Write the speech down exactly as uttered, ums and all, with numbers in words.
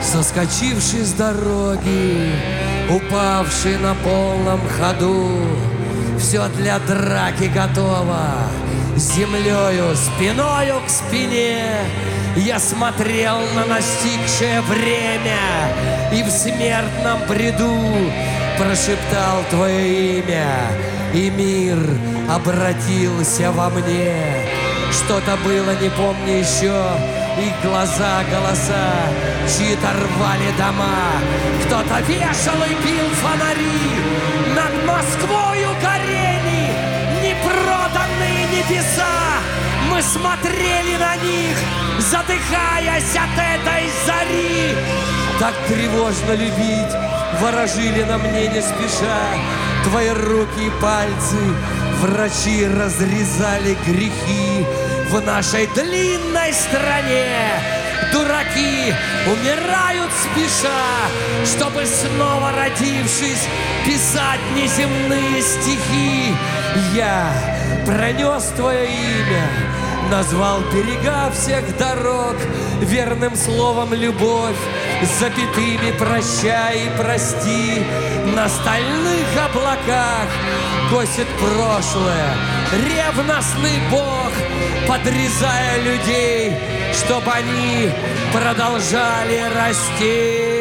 Соскочивший с дороги, упавший на полном ходу, все для драки готово, землею, спиною к спине. Я смотрел на настигшее время и в смертном бреду прошептал твое имя, и мир обратился во мне. Что-то было, не помню еще, их глаза, голоса, чьи-то рвали дома. Кто-то вешал и бил фонари, над Москвою горели непроданные небеса. Мы смотрели на них, задыхаясь от этой зари. Так тревожно любить, ворожили на мне не спеша. Твои руки и пальцы, врачи разрезали грехи. В нашей длинной стране дураки умирают спеша, чтобы снова родившись писать неземные стихи. Я пронес твое имя, назвал берега всех дорог верным словом любовь, запятыми прощай и прости. На стальных облаках косит прошлое ревностный Бог, подрезая людей, чтоб они продолжали расти.